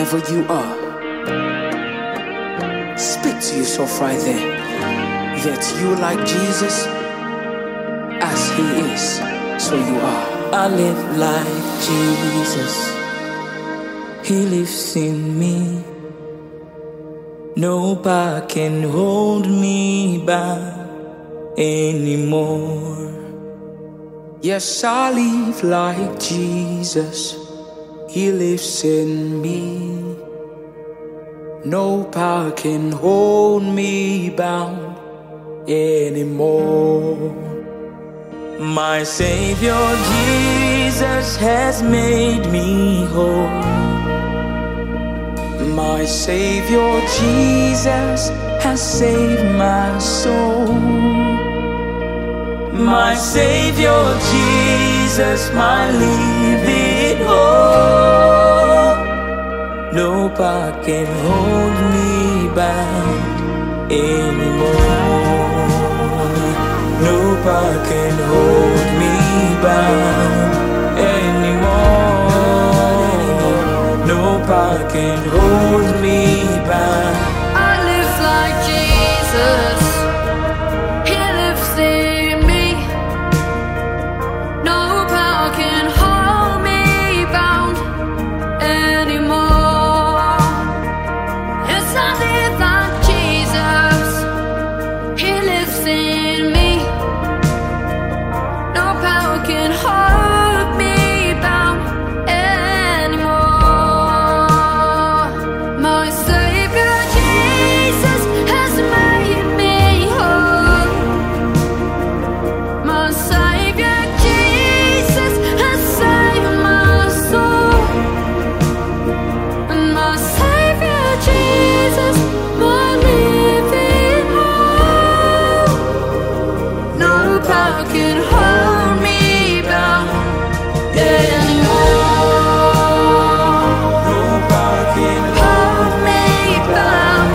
wherever you are, speak to yourself right there that you like Jesus as he is, so you are. I live like Jesus, he lives in me. No power can hold me back anymore. Yes, I live like Jesus, he lives in me. No power can hold me bound anymore. My Savior Jesus has made me whole. My Savior Jesus has saved my soul. My Savior Jesus, my living hope. No power can hold me back anymore. No power can hold me back anymore. No power can hold me back. I live like Jesus, he lives in me. No power can hold me bound anymore. Yes, I live like Jesus, he lives in me. No power can hold me bound anymore. My Savior Jesus has made me whole. My Savior Jesus has saved my soul. And my Savior Jesus, my living hope. No power can hold me bound anymore. No power can Hold me bound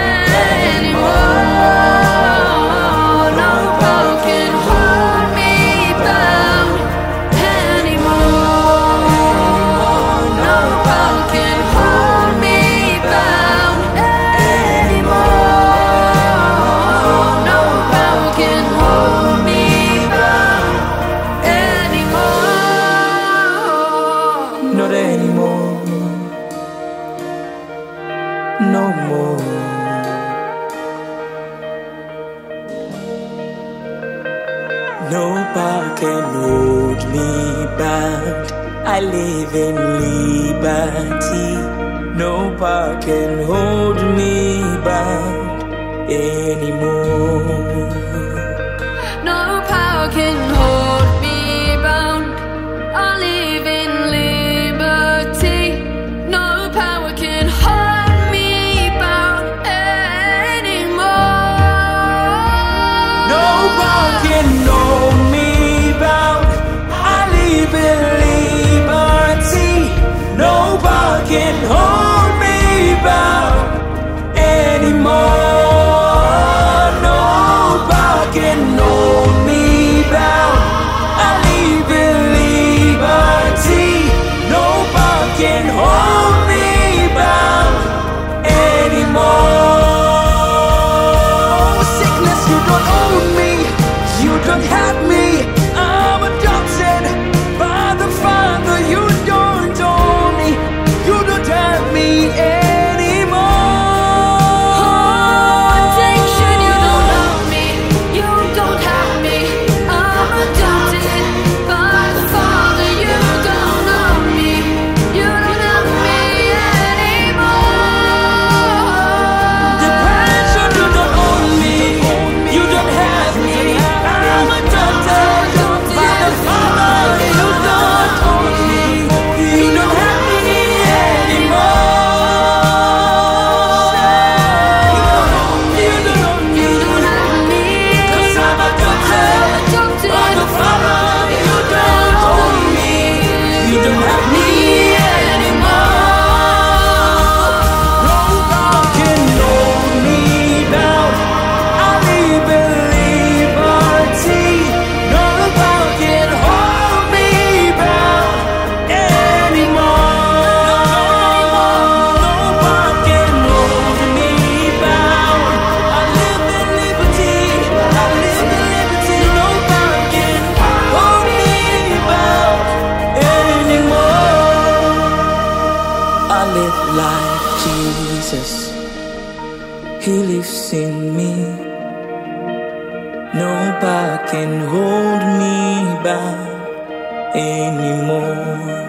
anymore. No power can hold me bound anymore. No power can hold me bound anymore. No power can hold me bound anymore. not anymore. No more. No power can hold me back. I live in liberty. No power can hold me back anymore. No power can hold me bound. I live in liberty. No power can hold me bound anymore. No power can hold me bound. I live in liberty. No power can hold me bound anymore. No power can hold me bound. Jesus, He lives in me. No power can hold me back anymore.